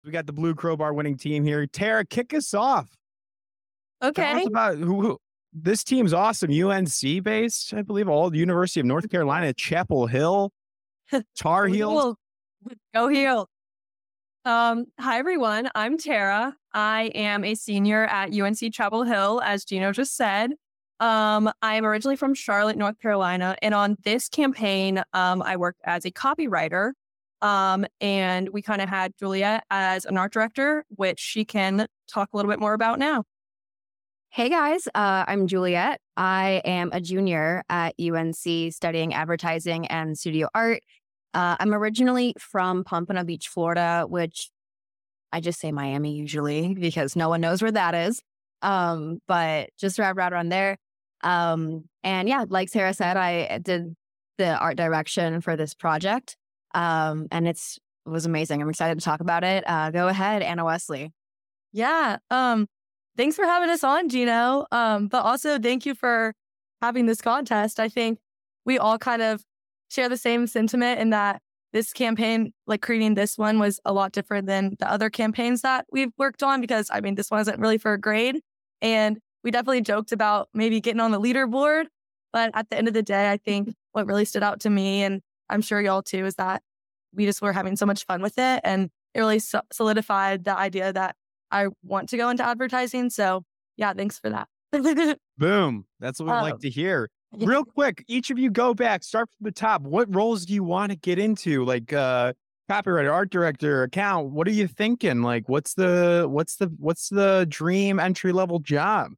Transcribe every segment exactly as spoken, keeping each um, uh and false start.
We got the Blue Crowbar winning team here. Tara, kick us off. Tell Okay. us about who, who this team's awesome. U N C based, I believe, all the University of North Carolina, Chapel Hill, Tar Heels. Cool. Go Heels. Um, hi, everyone. I'm Tara. I am a senior at U N C Chapel Hill, as Gino just said. Um, I am originally from Charlotte, North Carolina. And on this campaign, um, I worked as a copywriter. Um, and we kind of had Juliet as an art director, which she can talk a little bit more about now. Hey guys, uh, I'm Juliet. I am a junior at U N C studying advertising and studio art. Uh, I'm originally from Pompano Beach, Florida, which I just say Miami usually because no one knows where that is. Um, but just right, right around there. Um, and yeah, like Sarah said, I did the art direction for this project. Um, and it's, it was amazing. I'm excited to talk about it. Uh, go ahead, Anna Wesley. Yeah. Um, thanks for having us on, Gino. Um, but also thank you for having this contest. I think we all kind of share the same sentiment in that this campaign, like creating this one, was a lot different than the other campaigns that we've worked on because, I mean, this one isn't really for a grade. And we definitely joked about maybe getting on the leaderboard. But at the end of the day, I think what really stood out to me, and I'm sure y'all too, is that we just were having so much fun with it. And it really so- solidified the idea that I want to go into advertising. So yeah, thanks for that. Boom. That's what we um, like to hear. yeah. Real quick, each of you go back, start from the top. What roles do you want to get into? Like uh copywriter, art director, account. What are you thinking? Like what's the what's the what's the dream entry level job?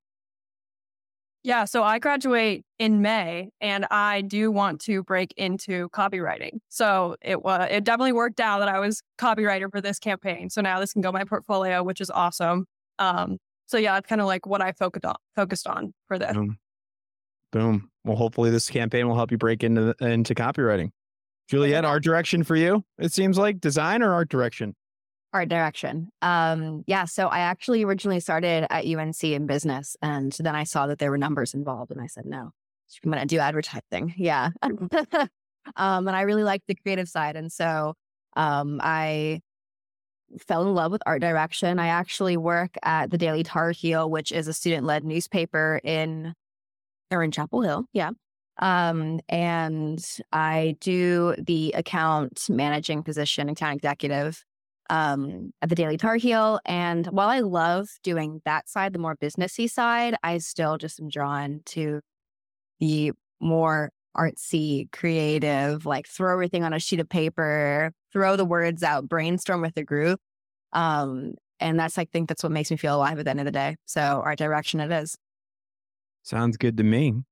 Yeah, so I graduate in May and I do want to break into copywriting. So it was it definitely worked out that I was copywriter for this campaign. So now this can go in my portfolio, which is awesome. Um, so yeah, it's kind of like what I focused on focused on for this. Boom. Boom. Well, hopefully this campaign will help you break into into copywriting. Juliet, art direction for you? It seems like design or art direction? Art direction. Um, yeah, so I actually originally started at U N C in business, and then I saw that there were numbers involved, and I said, no, I'm going to do advertising. Yeah. um, and I really liked the creative side. And so um, I fell in love with art direction. I actually work at the Daily Tar Heel, which is a student-led newspaper in, or in Chapel Hill. Yeah. Um, and I do the account managing position, account executive, um, at the Daily Tar Heel. And while I love doing that side, the more businessy side, I still just am drawn to the more artsy, creative, like throw everything on a sheet of paper, throw the words out, brainstorm with the group. Um, and that's, I think that's what makes me feel alive at the end of the day. So art direction it is. Sounds good to me.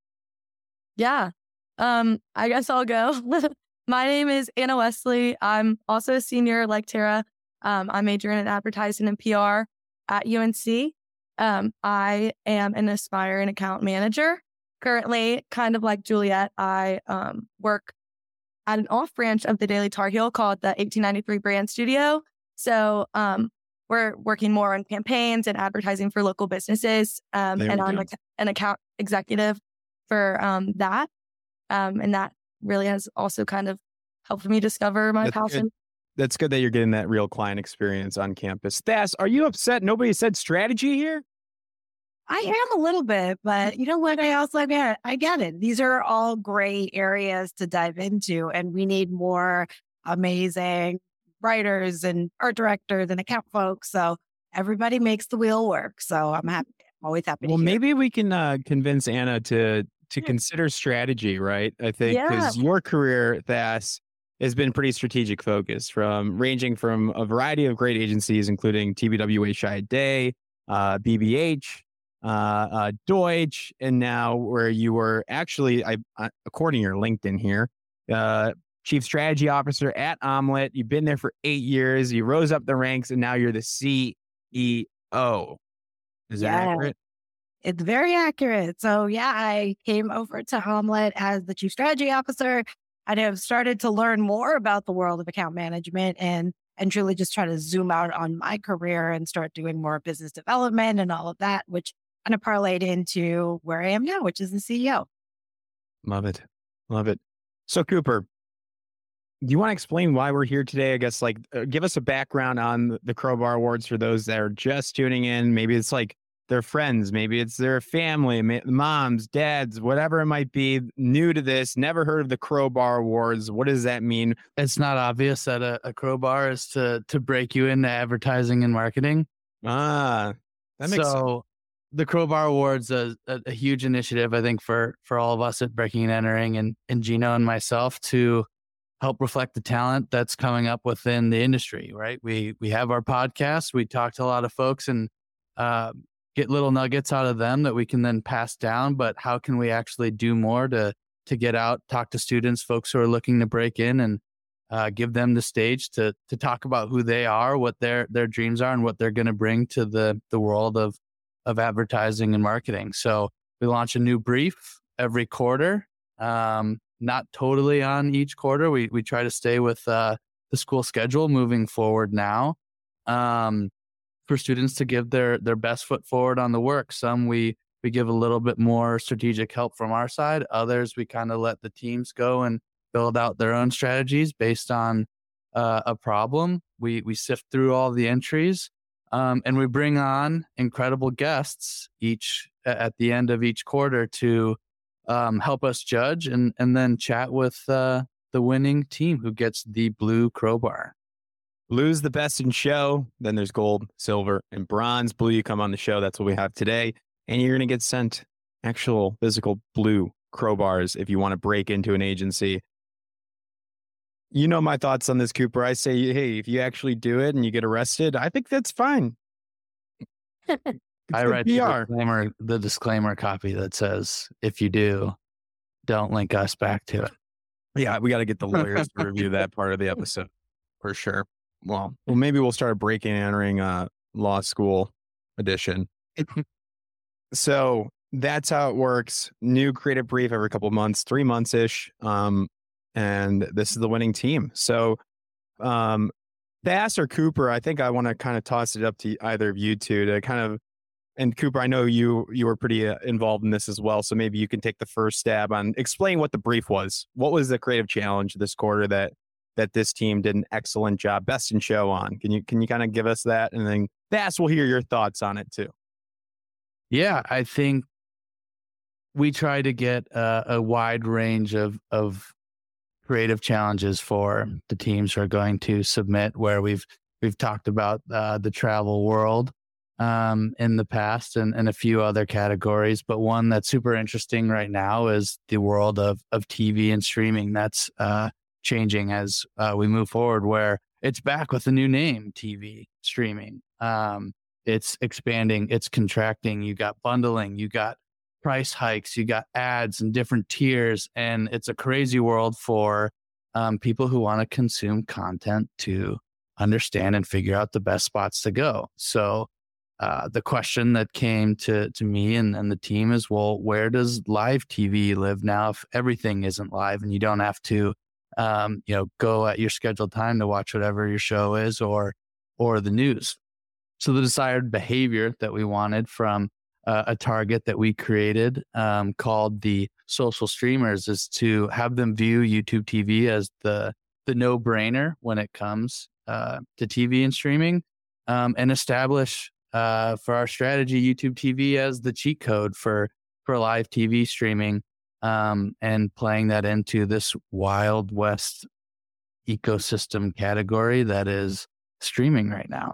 Yeah. Um, I guess I'll go. My name is Anna Wesley. I'm also a senior like Tara. Um, I'm majoring in advertising and P R at U N C. Um, I am an aspiring account manager. Currently, kind of like Juliet, I um, work at an off branch of the Daily Tar Heel called the eighteen ninety-three Brand Studio. So um, we're working more on campaigns and advertising for local businesses. Um, and I'm like an account executive for um, that. Um, and that really has also kind of helped me discover my That's passion. Good. That's good that you're getting that real client experience on campus. Thas, are you upset nobody said strategy here? I am a little bit, but you know what? I also get, I get it. These are all great areas to dive into, and we need more amazing writers and art directors and account folks. So everybody makes the wheel work. So I'm happy. I'm always happy. Well, to hear. maybe we can uh, convince Anna to to consider strategy, right? I think because Yeah. your career, Thas, has been pretty strategic focused, from ranging from a variety of great agencies, including T B W A Shy Day, uh, B B H, uh, uh, Deutsch, and now where you were actually, I, uh, according to your LinkedIn here, uh, Chief Strategy Officer at Omelette. You've been there for eight years. You rose up the ranks, and now you're the C E O. Is that Yeah. accurate? It's very accurate. So yeah, I came over to Omelette as the chief strategy officer. I have started to learn more about the world of account management and and truly just try to zoom out on my career and start doing more business development and all of that, which kind of parlayed into where I am now, which is the C E O. Love it. Love it. So Cooper, do you want to explain why we're here today? I guess like uh, give us a background on the Crowbar Awards for those that are just tuning in. Maybe it's like their friends, maybe it's their family, ma- moms, dads, whatever it might be, new to this, never heard of the Crowbar Awards. What does that mean? It's not obvious that a, a crowbar is to to break you into advertising and marketing. Ah, that makes so sense. the Crowbar Awards is a, a huge initiative, I think, for for all of us at Breaking and Entering, and, and Gino and myself to help reflect the talent that's coming up within the industry, right? We we have our podcast. We talk to a lot of folks and uh, get little nuggets out of them that we can then pass down. But how can we actually do more to to get out, talk to students, folks who are looking to break in, and uh, give them the stage to to talk about who they are, what their their dreams are, and what they're going to bring to the the world of of advertising and marketing. So we launch a new brief every quarter. Um, not totally on each quarter. We we try to stay with uh, the school schedule moving forward now, um, for students to give their their best foot forward on the work. Some we we give a little bit more strategic help from our side. Others we kind of let the teams go and build out their own strategies based on uh, a problem. We we sift through all the entries, um, and we bring on incredible guests each at the end of each quarter to Um, help us judge and and then chat with uh, the winning team who gets the blue crowbar. Blue's the best in show. Then there's gold, silver, and bronze. Blue, you come on the show. That's what we have today. And you're going to get sent actual physical blue crowbars if you want to break into an agency. You know my thoughts on this, Cooper. I say, hey, if you actually do it and you get arrested, I think that's fine. I good write P the R. disclaimer, the disclaimer copy that says, if you do, don't link us back to it. Yeah, we got to get the lawyers to review that part of the episode for sure. Well, well, maybe we'll start breaking and entering uh, law school edition. So that's how it works. New creative brief every couple of months, three months ish. Um, and this is the winning team. So, um, Bass or Cooper, I think I want to kind of toss it up to either of you two to kind of. And Cooper, I know you you were pretty uh, involved in this as well, so maybe you can take the first stab on explain what the brief was. What was the creative challenge this quarter that that this team did an excellent job, best in show on? Can you can you kind of give us that, and then Bass will hear your thoughts on it too. Yeah, I think we try to get uh, a wide range of of creative challenges for the teams who are going to submit. Where we've we've talked about uh, the travel world um, in the past and, and a few other categories. But one that's super interesting right now is the world of, of T V and streaming. That's uh, changing as uh, we move forward, where it's back with a new name, T V streaming. Um, it's expanding, it's contracting. You got bundling, you got price hikes, you got ads and different tiers. And it's a crazy world for um, people who want to consume content to understand and figure out the best spots to go. So Uh, the question that came to, to me and, and the team is, well, where does live T V live now if everything isn't live and you don't have to, um, you know, go at your scheduled time to watch whatever your show is or or the news? So the desired behavior that we wanted from uh, a target that we created um, called the social streamers is to have them view YouTube T V as the the no-brainer when it comes uh, to T V and streaming, um, and establish Uh, for our strategy, YouTube T V as the cheat code for for live T V streaming, um, and playing that into this Wild West ecosystem category that is streaming right now.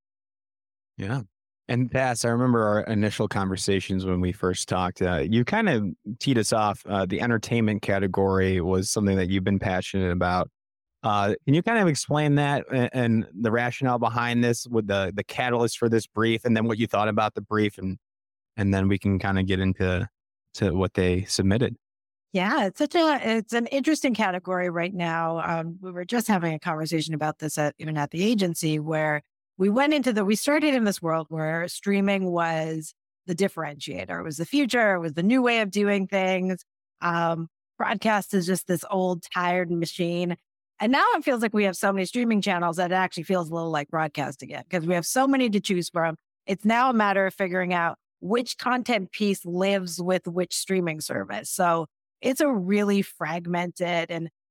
Yeah. And Bass, I remember our initial conversations when we first talked. Uh, you kind of teed us off. Uh, the entertainment category was something that you've been passionate about. Uh, can you kind of explain that and, and the rationale behind this, with the the catalyst for this brief, and then what you thought about the brief, and and then we can kind of get into to what they submitted. Yeah, it's such a it's an interesting category right now. Um, we were just having a conversation about this at even at the agency, where we went into the we started in this world where streaming was the differentiator. It was the future. It was the new way of doing things. Um, broadcast is just this old, tired machine. And now it feels like we have so many streaming channels that it actually feels a little like broadcast again, because we have so many to choose from. It's now a matter of figuring out which content piece lives with which streaming service. So it's a really fragmented and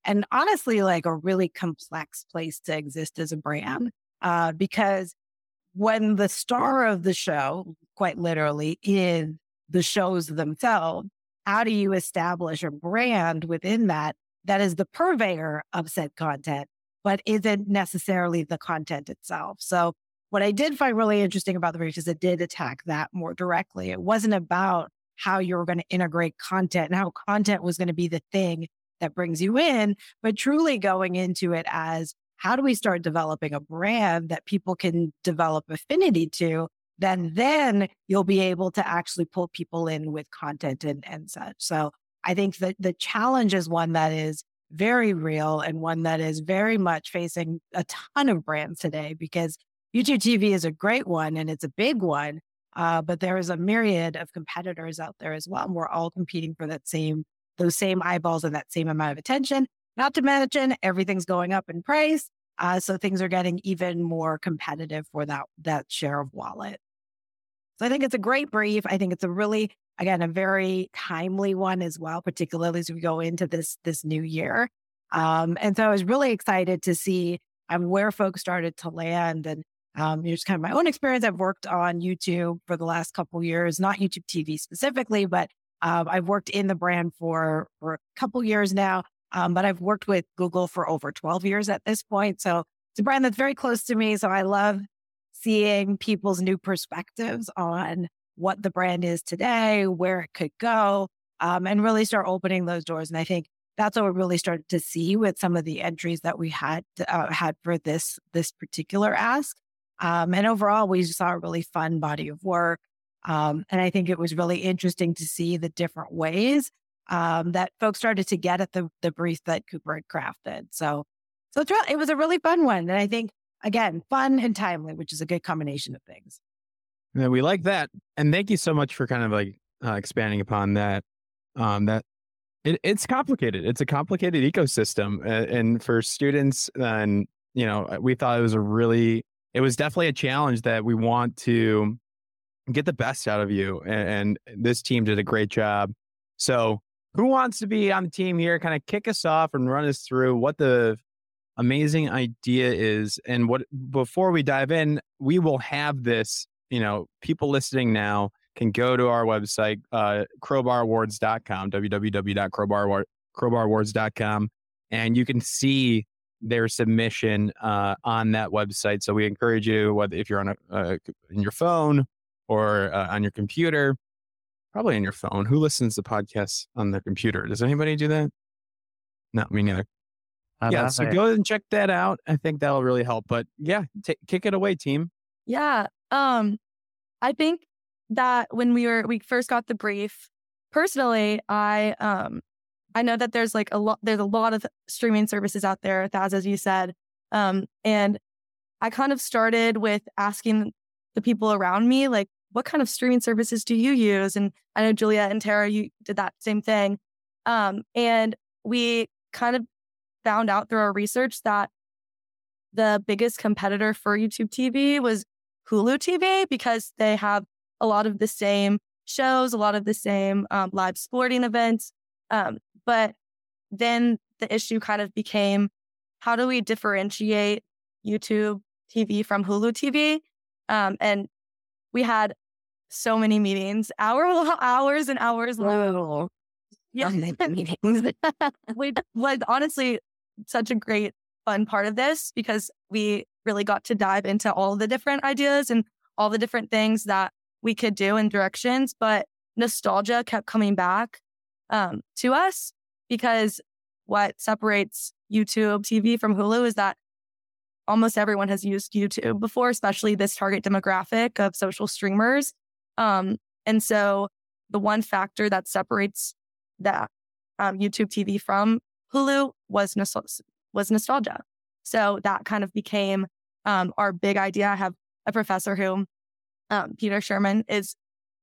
and honestly, like a really complex place to exist as a brand. Uh, because when the star of the show, quite literally, is the shows themselves, how do you establish a brand within that that is the purveyor of said content, but isn't necessarily the content itself? So what I did find really interesting about the brief is it did attack that more directly. It wasn't about how you were going to integrate content and how content was going to be the thing that brings you in, but truly going into it as, how do we start developing a brand that people can develop affinity to? Then, then you'll be able to actually pull people in with content and, and such. So I think that the challenge is one that is very real and one that is very much facing a ton of brands today, because YouTube T V is a great one and it's a big one, uh, but there is a myriad of competitors out there as well. And we're all competing for that same, those same eyeballs and that same amount of attention. Not to mention everything's going up in price. Uh, so things are getting even more competitive for that, that share of wallet. So I think it's a great brief. I think it's a really, again, a very timely one as well, particularly as we go into this, this new year. Um, and so I was really excited to see um, where folks started to land. And um, just kind of my own experience. I've worked on YouTube for the last couple of years, not YouTube T V specifically, but um, I've worked in the brand for, for a couple years now. Um, but I've worked with Google for over twelve years at this point. So it's a brand that's very close to me. So I love seeing people's new perspectives on what the brand is today, where it could go, um, and really start opening those doors. And I think that's what we really started to see with some of the entries that we had uh, had for this this particular ask. Um, and overall, we saw a really fun body of work. Um, and I think it was really interesting to see the different ways um, that folks started to get at the, the brief that Cooper had crafted. So, so it's re- it was a really fun one. And I think, again, fun and timely, which is a good combination of things. Yeah, we like that. And thank you so much for kind of like uh, expanding upon that. Um, that it, it's complicated. It's a complicated ecosystem. Uh, and for students, and, you know, we thought it was a really, it was definitely a challenge that we want to get the best out of you. And, and this team did a great job. So who wants to be on the team here? Kind of kick us off and run us through what the amazing idea is. And what, before we dive in, we will have this, you know, people listening now can go to our website, uh, crowbar awards dot com, w w w dot crowbar awards dot com. And you can see their submission uh, on that website. So we encourage you, whether if you're on a, uh, in your phone or uh, on your computer, probably on your phone. Who listens to podcasts on their computer? Does anybody do that? No, me neither. I Yeah, love so it. go ahead and check that out. I think that'll really help. But yeah, t- kick it away, team. Yeah. Um, I think that when we were we first got the brief, personally, I um I know that there's like a lot there's a lot of streaming services out there, Thaz, as you said. Um, and I kind of started with asking the people around me, like, what kind of streaming services do you use? And I know Julia and Tara, you did that same thing. Um, and we kind of found out through our research that the biggest competitor for YouTube T V was Hulu T V, because they have a lot of the same shows, a lot of the same um, live sporting events. Um, but then the issue kind of became, how do we differentiate YouTube T V from Hulu T V? Um, and we had so many meetings, hour, hours and hours long. Yeah. Meetings. We was honestly such a great fun part of this, because we really got to dive into all the different ideas and all the different things that we could do and directions. But nostalgia kept coming back um, to us, because what separates YouTube T V from Hulu is that almost everyone has used YouTube before, especially this target demographic of social streamers. Um, and so the one factor that separates that um, YouTube T V from Hulu was nos- was nostalgia. So that kind of became um, our big idea. I have a professor who, um, Peter Sherman, is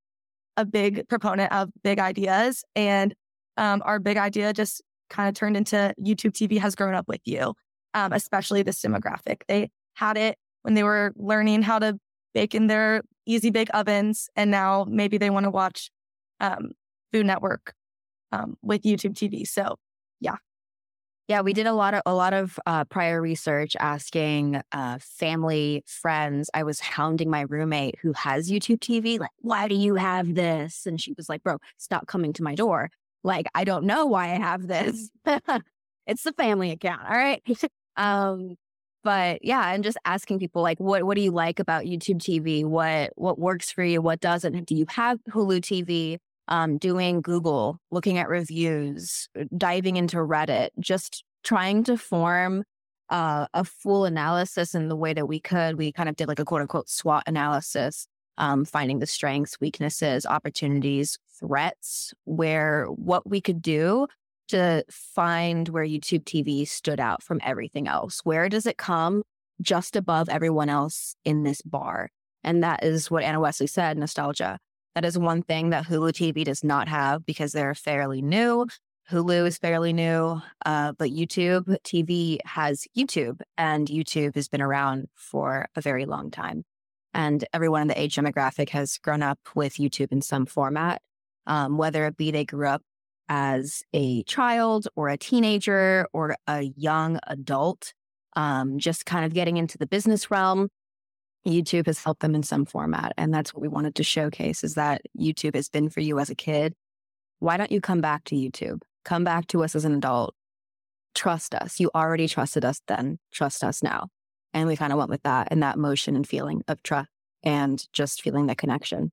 a big proponent of big ideas. And um, our big idea just kind of turned into YouTube T V has grown up with you, um, especially this demographic. They had it when they were learning how to bake in their easy bake ovens. And now maybe they want to watch um, Food Network um, with YouTube T V. So yeah. Yeah, we did a lot of a lot of uh, prior research, asking uh, family, friends. I was hounding my roommate who has YouTube T V, like, "Why do you have this?" And she was like, "Bro, stop coming to my door. Like, I don't know why I have this. It's the family account, all right." um, but yeah, and just asking people like, "What what do you like about YouTube T V? What what works for you? What doesn't? Do you have Hulu T V?" Um, doing Google, looking at reviews, diving into Reddit, just trying to form uh, a full analysis in the way that we could. We kind of did like a quote unquote SWOT analysis, um, finding the strengths, weaknesses, opportunities, threats, where what we could do to find where YouTube T V stood out from everything else. Where does it come just above everyone else in this bar? And that is what Anna Wesley said, nostalgia. That is one thing that Hulu T V does not have because they're fairly new. Hulu is fairly new, uh, but YouTube T V has YouTube, and YouTube has been around for a very long time. And everyone in the age demographic has grown up with YouTube in some format, um, whether it be they grew up as a child or a teenager or a young adult, um, just kind of getting into the business realm. YouTube has helped them in some format. And that's what we wanted to showcase, is that YouTube has been for you as a kid. Why don't you come back to YouTube? Come back to us as an adult. Trust us. You already trusted us then. Trust us now. And we kind of went with that and that motion and feeling of trust and just feeling the connection.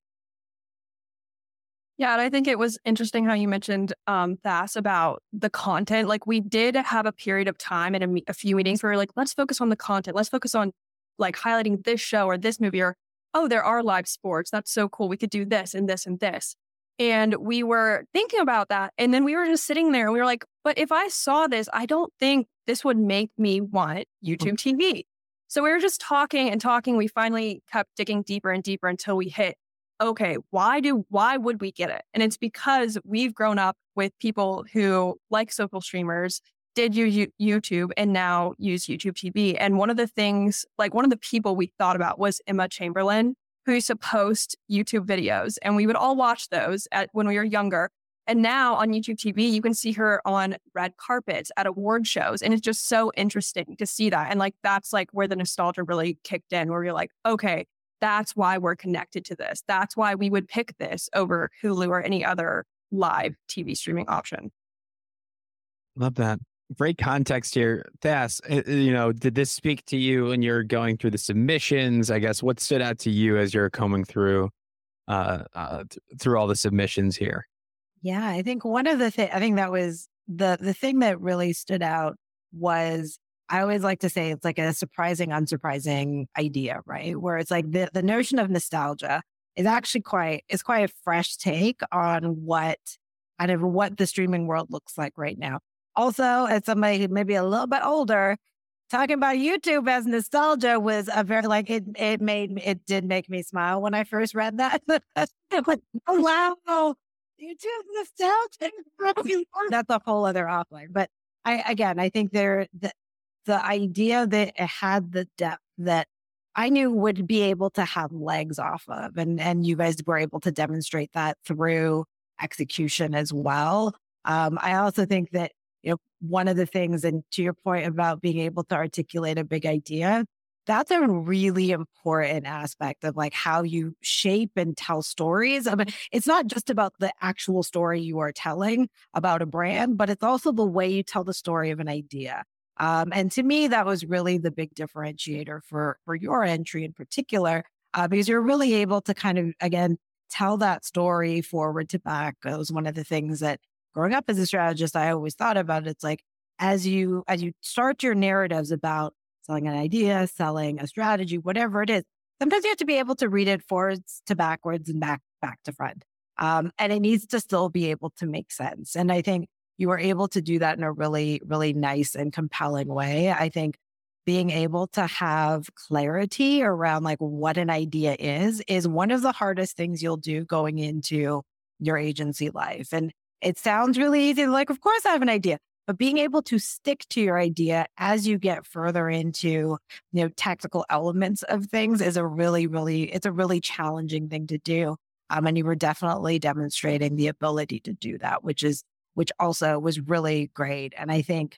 Yeah, and I think it was interesting how you mentioned, um, Thas, about the content. Like, we did have a period of time and a, me- a few meetings where we were like, let's focus on the content. Let's focus on like highlighting this show or this movie, or, oh, there are live sports. That's so cool. We could do this and this and this. And we were thinking about that. And then we were just sitting there and we were like, but if I saw this, I don't think this would make me want YouTube T V. So we were just talking and talking. We finally kept digging deeper and deeper until we hit, okay, why do, why would we get it? And it's because we've grown up with people who like social streamers, did use YouTube and now use YouTube T V. And one of the things, like one of the people we thought about was Emma Chamberlain, who used to post YouTube videos. And we would all watch those at, when we were younger. And now on YouTube T V, you can see her on red carpets at award shows. And it's just so interesting to see that. And like, that's like where the nostalgia really kicked in, where you're like, okay, that's why we're connected to this. That's why we would pick this over Hulu or any other live T V streaming option. Love that. Great context here. Thas, you know, did this speak to you when you're going through the submissions? I guess what stood out to you as you're combing through uh, uh th- through all the submissions here? Yeah, I think one of the things, I think that was the the thing that really stood out was, I always like to say it's like a surprising, unsurprising idea, right? Where it's like the, the notion of nostalgia is actually quite, is quite a fresh take on what kind of what the streaming world looks like right now. Also, as somebody who may be a little bit older, talking about YouTube as nostalgia was a very, like, it it made, it did make me smile when I first read that. But, oh, wow, YouTube nostalgia. That's a whole other offline. But I, again, I think there, the, the idea that it had the depth that I knew would be able to have legs off of. And, and you guys were able to demonstrate that through execution as well. Um, I also think that, you know, one of the things, and to your point about being able to articulate a big idea, that's a really important aspect of like how you shape and tell stories. I mean, it's not just about the actual story you are telling about a brand, but it's also the way you tell the story of an idea. Um, and to me, that was really the big differentiator for, for your entry in particular, uh, because you're really able to kind of, again, tell that story forward to back. It was one of the things that growing up as a strategist, I always thought about. It's like, as you, as you start your narratives about selling an idea, selling a strategy, whatever it is, sometimes you have to be able to read it forwards to backwards and back, back to front. Um, and it needs to still be able to make sense. And I think you were able to do that in a really, really nice and compelling way. I think being able to have clarity around like what an idea is, is one of the hardest things you'll do going into your agency life. And it sounds really easy. Like, of course I have an idea, but being able to stick to your idea as you get further into, you know, tactical elements of things is a really, really, it's a really challenging thing to do. Um, and you were definitely demonstrating the ability to do that, which is, which also was really great. And I think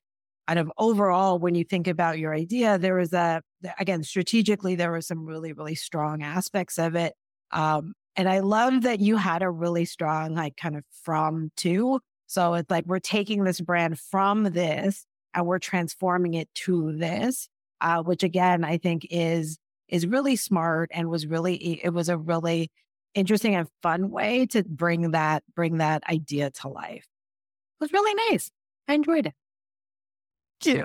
kind of overall, when you think about your idea, there was a, again, strategically, there were some really, really strong aspects of it. Um, and I love that you had a really strong, like kind of from to. So it's like, we're taking this brand from this and we're transforming it to this, uh, which again, I think is, is really smart and was really, it was a really interesting and fun way to bring that, bring that idea to life. It was really nice. I enjoyed it. Cute.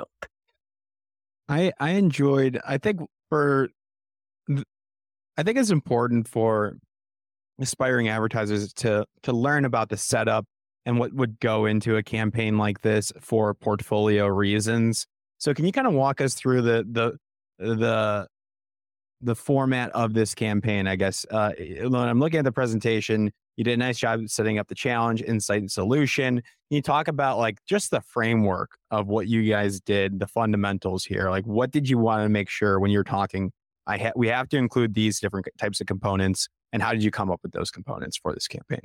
I I enjoyed. I think for, I think it's important for aspiring advertisers to to learn about the setup and what would go into a campaign like this for portfolio reasons. So, can you kind of walk us through the the the the format of this campaign? I guess uh, when I'm looking at the presentation, you did a nice job setting up the challenge, insight, and solution. Can you talk about like just the framework of what you guys did, the fundamentals here? Like, what did you want to make sure when you're talking, I ha- we have to include these different types of components, and how did you come up with those components for this campaign?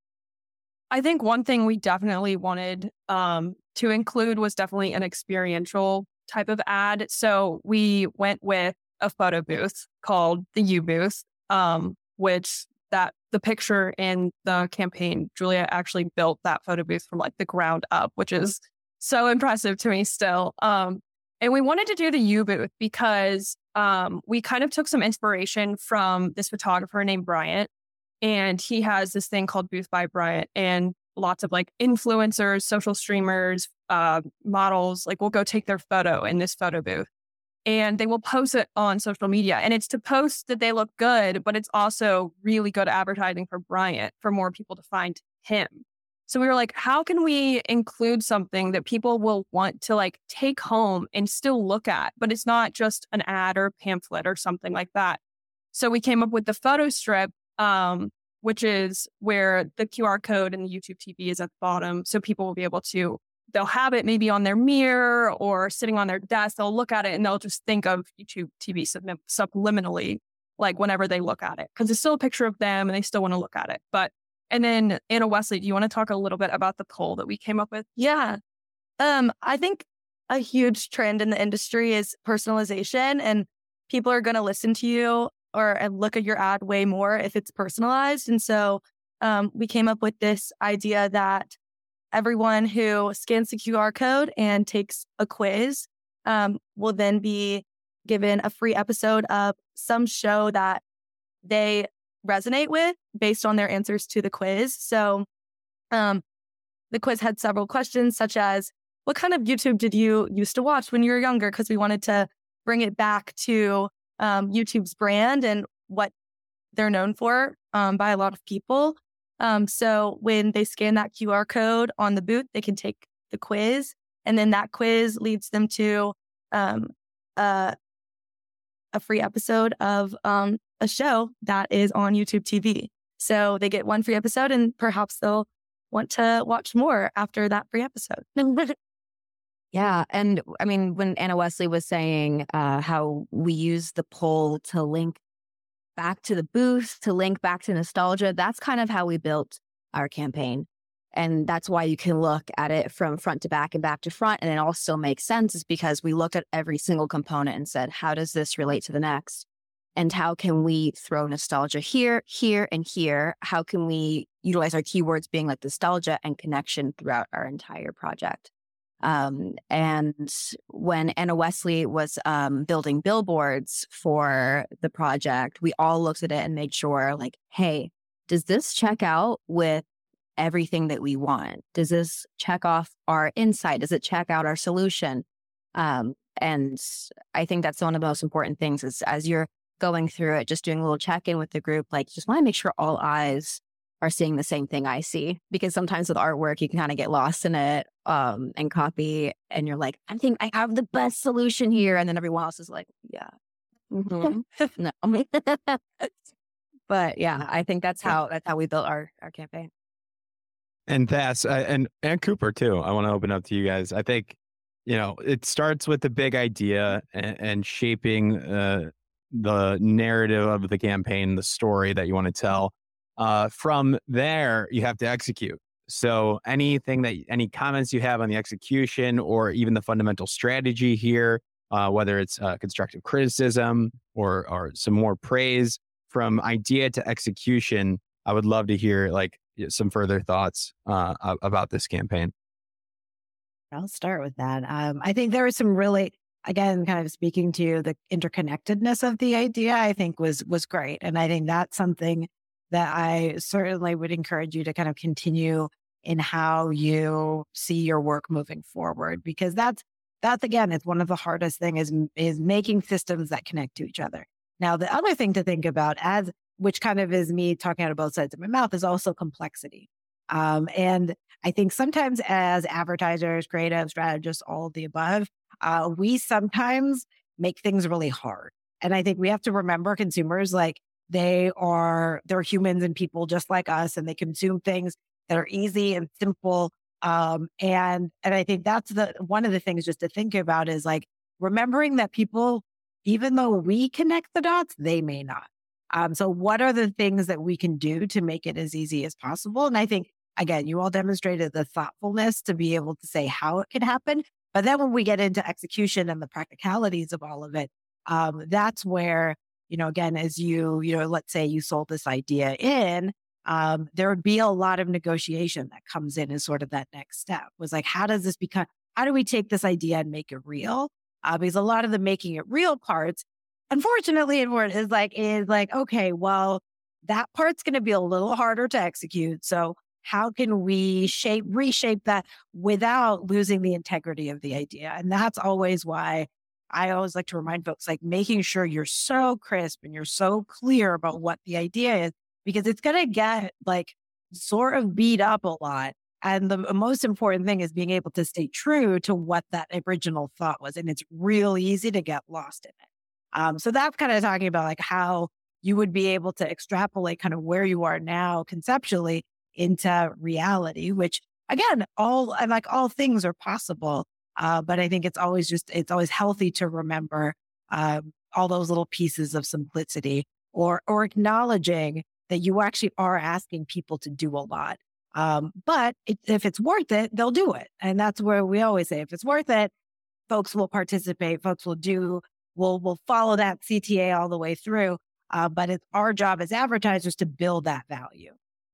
I think one thing we definitely wanted um, to include was definitely an experiential type of ad. So we went with a photo booth called the U booth, um, which that the picture in the campaign, Julia actually built that photo booth from like the ground up, which is so impressive to me still. Um, and we wanted to do the U booth because um, we kind of took some inspiration from this photographer named Bryant, and he has this thing called Booth by Bryant, and lots of like influencers, social streamers, uh, models, like will go take their photo in this photo booth. And they will post it on social media. And it's to post that they look good, but it's also really good advertising for Bryant for more people to find him. So we were like, how can we include something that people will want to like take home and still look at, but it's not just an ad or pamphlet or something like that. So we came up with the photo strip, um, which is where the Q R code and the YouTube T V is at the bottom. So people will be able to, they'll have it maybe on their mirror or sitting on their desk. They'll look at it and they'll just think of YouTube T V sublim- subliminally, like whenever they look at it, because it's still a picture of them and they still want to look at it. But, and then Anna Wesley, do you want to talk a little bit about the poll that we came up with? Yeah. Um, I think a huge trend in the industry is personalization, and people are going to listen to you or and look at your ad way more if it's personalized. And so um, we came up with this idea that everyone who scans the Q R code and takes a quiz um, will then be given a free episode of some show that they resonate with based on their answers to the quiz. So um, the quiz had several questions, such as, what kind of YouTube did you used to watch when you were younger? Because we wanted to bring it back to um, YouTube's brand and what they're known for um, by a lot of people. Um, so when they scan that Q R code on the booth, they can take the quiz, and then that quiz leads them to um, a, a free episode of um, a show that is on YouTube T V. So they get one free episode, and perhaps they'll want to watch more after that free episode. Yeah. And I mean, when Anna Wesley was saying uh, how we use the poll to link back to the booth, to link back to nostalgia, that's kind of how we built our campaign. And that's why you can look at it from front to back and back to front. And it all still makes sense, is because we looked at every single component and said, how does this relate to the next? And how can we throw nostalgia here, here, and here? How can we utilize our keywords being like nostalgia and connection throughout our entire project? Um, and when Anna Wesley was um, building billboards for the project, we all looked at it and made sure, like, hey, does this check out with everything that we want? Does this check off our insight? Does it check out our solution? Um, and I think that's one of the most important things is as you're going through it, just doing a little check-in with the group, like just want to make sure all eyes are seeing the same thing I see, because sometimes with artwork, you can kind of get lost in it um, and copy, and you're like, I think I have the best solution here. And then everyone else is like, yeah, mm-hmm. no. But yeah, I think that's how, that's how we built our, our campaign. And that's, uh, and, and Cooper too. I want to open up to you guys. I think, you know, it starts with the big idea and, and shaping uh, the narrative of the campaign, the story that you want to tell. Uh, from there, you have to execute. So anything that, any comments you have on the execution or even the fundamental strategy here, uh, whether it's uh, constructive criticism or, or some more praise from idea to execution, I would love to hear like some further thoughts uh, about this campaign. I'll start with that. Um, I think there was some really, again, kind of speaking to the interconnectedness of the idea, I think was was great. And I think that's something that I certainly would encourage you to kind of continue in how you see your work moving forward, because that's, that's again, it's one of the hardest thing is, is making systems that connect to each other. Now, the other thing to think about, as which kind of is me talking out of both sides of my mouth, is also complexity. Um, and I think sometimes as advertisers, creative strategists, all of the above, uh, we sometimes make things really hard. And I think we have to remember consumers, like they are, they're humans and people just like us, and they consume things that are easy and simple. Um, and, and I think that's the, one of the things just to think about is like remembering that people, even though we connect the dots, they may not. Um, so what are the things that we can do to make it as easy as possible? And I think, again, you all demonstrated the thoughtfulness to be able to say how it can happen. But then when we get into execution and the practicalities of all of it, um, that's where, you know, again, as you, you know, let's say you sold this idea in, um, there would be a lot of negotiation that comes in as sort of that next step. Was like, how does this become, how do we take this idea and make it real? Uh, because a lot of the making it real parts, unfortunately, is like, is like, okay, well, that part's going to be a little harder to execute. So how can we shape, reshape that without losing the integrity of the idea? And that's always why I always like to remind folks, like making sure you're so crisp and you're so clear about what the idea is, because it's going to get like sort of beat up a lot. And the most important thing is being able to stay true to what that original thought was. And it's real easy to get lost in it. Um, so that's kind of talking about like how you would be able to extrapolate kind of where you are now conceptually into reality, which again, all and like all things are possible. Uh, but I think it's always just, it's always healthy to remember um, all those little pieces of simplicity or, or acknowledging that you actually are asking people to do a lot. Um, but it, if it's worth it, they'll do it. And that's where we always say, if it's worth it, folks will participate, folks will do, will will follow that C T A all the way through. Uh, but it's our job as advertisers to build that value.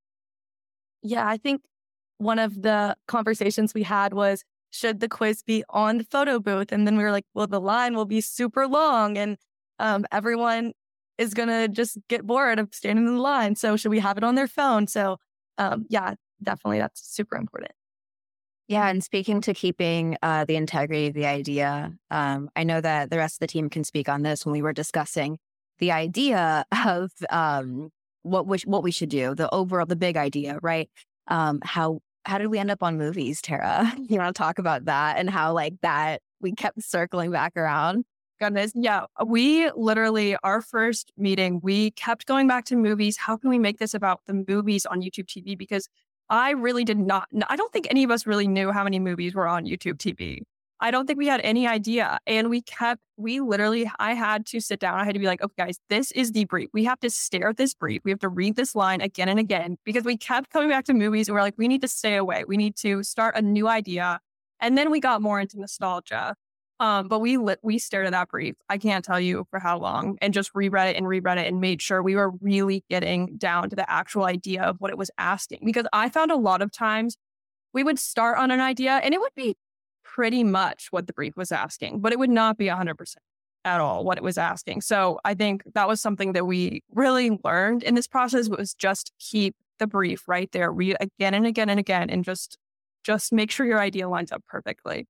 Yeah, I think one of the conversations we had was, should the quiz be on the photo booth? And then we were like, well, the line will be super long and um, everyone is going to just get bored of standing in the line. So should we have it on their phone? So um, yeah, definitely that's super important. Yeah. And speaking to keeping uh, the integrity of the idea, um, I know that the rest of the team can speak on this when we were discussing the idea of um, what we, what we should do, the overall, the big idea, right? Um, how how did we end up on movies, Tara? You want to talk about that and how like that we kept circling back around? Goodness, yeah. We literally, our first meeting, we kept going back to movies. How can we make this about the movies on YouTube T V? Because I really did not, I don't think any of us really knew how many movies were on YouTube T V. I don't think we had any idea. And we kept, we literally, I had to sit down. I had to be like, okay, guys, this is the brief. We have to stare at this brief. We have to read this line again and again, because we kept coming back to movies and we're like, we need to stay away. We need to start a new idea. And then we got more into nostalgia. Um, but we lit, we stared at that brief. I can't tell you for how long, and just reread it and reread it and made sure we were really getting down to the actual idea of what it was asking. Because I found a lot of times we would start on an idea and it would be pretty much what the brief was asking, but it would not be one hundred percent at all what it was asking. So I think that was something that we really learned in this process, was just keep the brief right there, read again and again and again, and just just make sure your idea lines up perfectly.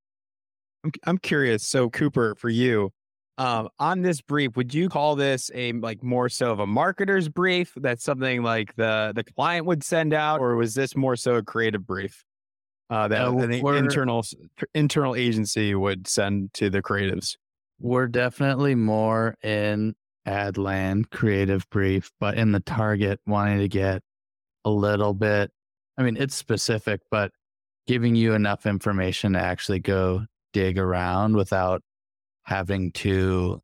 I'm I'm curious. So Cooper, for you, um, on this brief, would you call this a like more so of a marketer's brief? That's something like the the client would send out, or was this more so a creative brief uh, that Uh, an we're- internal internal agency would send to the creatives? We're definitely more in ad land creative brief, but in the target wanting to get a little bit, I mean, it's specific, but giving you enough information to actually go dig around without having to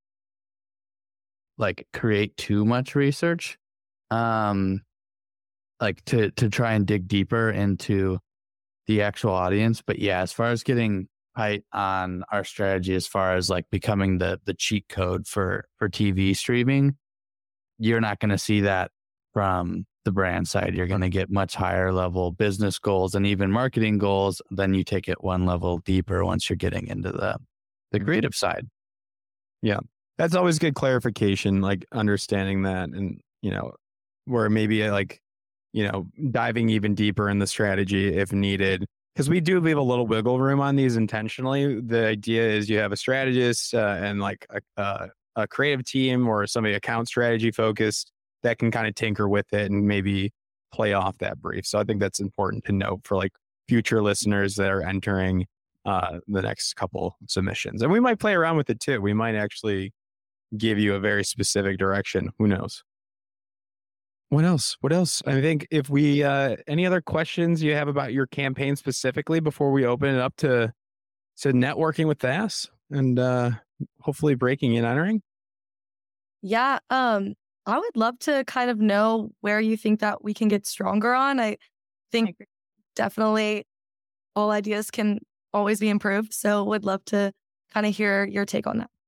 like create too much research. Um, like to to try and dig deeper into the actual audience. But yeah, as far as getting tight on our strategy, as far as like becoming the the cheat code for for T V streaming, you're not going to see that from the brand side. You're going to get much higher level business goals and even marketing goals. Then you take it one level deeper once you're getting into the the creative side. Yeah, that's always good clarification, like understanding that, and you know, where maybe like, you know, diving even deeper in the strategy if needed, because we do leave a little wiggle room on these intentionally. The idea is you have a strategist uh, and like a, a, a creative team or somebody account strategy focused that can kind of tinker with it and maybe play off that brief. So I think that's important to note for like future listeners that are entering uh, the next couple submissions. And we might play around with it too. We might actually give you a very specific direction. Who knows? What else? What else? I think if we, uh, any other questions you have about your campaign specifically before we open it up to, to networking with the ass and uh, hopefully breaking and entering? Yeah. Um, I would love to kind of know where you think that we can get stronger on. I think definitely all ideas can always be improved. So would love to kind of hear your take on that.